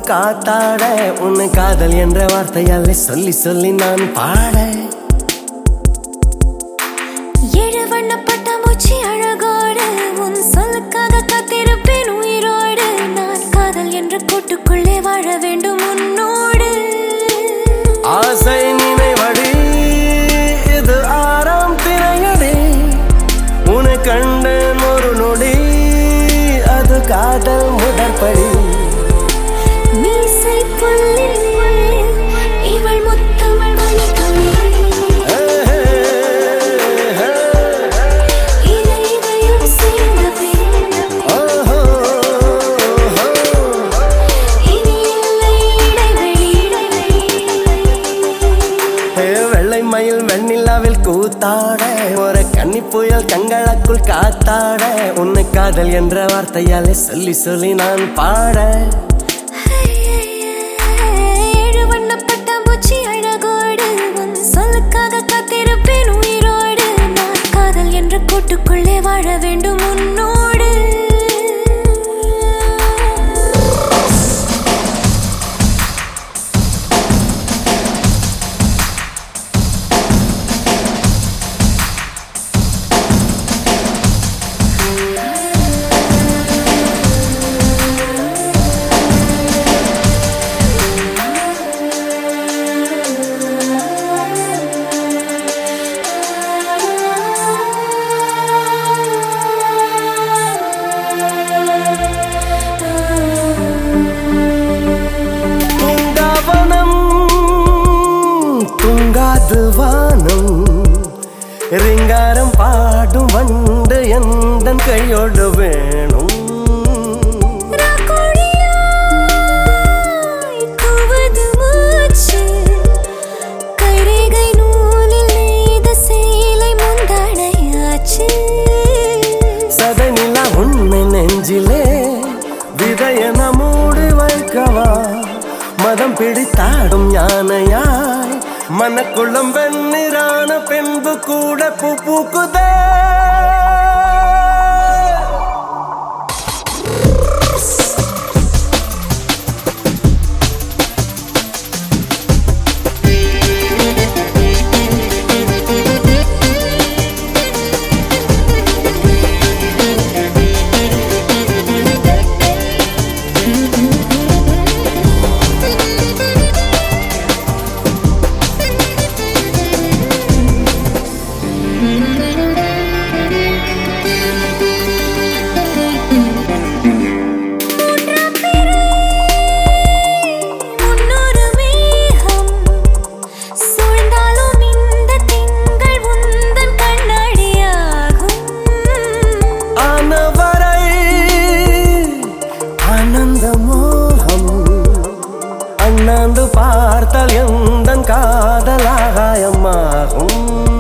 காத்தாட உன்னை காதல் என்ற வார்த்தையால் சொல்லி சொல்லி நான் பாட ஏழு வண்ண பட்டாம்பூச்சி அழகோடு உன் சொல்லுக்காக காத்திருப்பேன் உயிரோடு நான் காதல் என்ற கூட்டுக்குள்ளே வாழ வேண்டும் உன்னோடு ஆசை நினைவடி இது ஆறாம் திரையடி உன்னை கண்டேன் ஒரு நொடி அது காதல் முதற்படி மீசை புல்லில் இவள் முத்தமிழ் மணித்துளி இதயம் சேர்ந்த பின் இனி இல்லை இடைவெளி வெள்ளை மயில் வெண்ணிலாவில் கூத்தாட ஒரு கன்னி புயல் கங்களக்குள் காத்தாட உன்னை காதல் என்ற வார்த்தையால் சொல்லி சொல்லி நான் பாட ஏழு வண்ண பட்டாம்பூச்சி அழகோடு உன் சொல்லுக்காக காத்திருப்பேன் உயிரோடு நான் காதல் என்ற கூட்டுக்குள்ளே வாழ வேண்டும் உன்னோடு வானம் ரிங்காரம் பாடும் வண்டு எந்தன் கையோடு வேணும் சதனிலா உண்மை நெஞ்சிலே விதையன மூடி வைக்கவா மதம் பிடித்தாடும் யானையாய் மனக்குளம் வெண்ணிறான பின்பு கூட பூ பூக்குதே அண்ணாந்து பார்த்தால் எந்தன் காதலாகாயமாகும்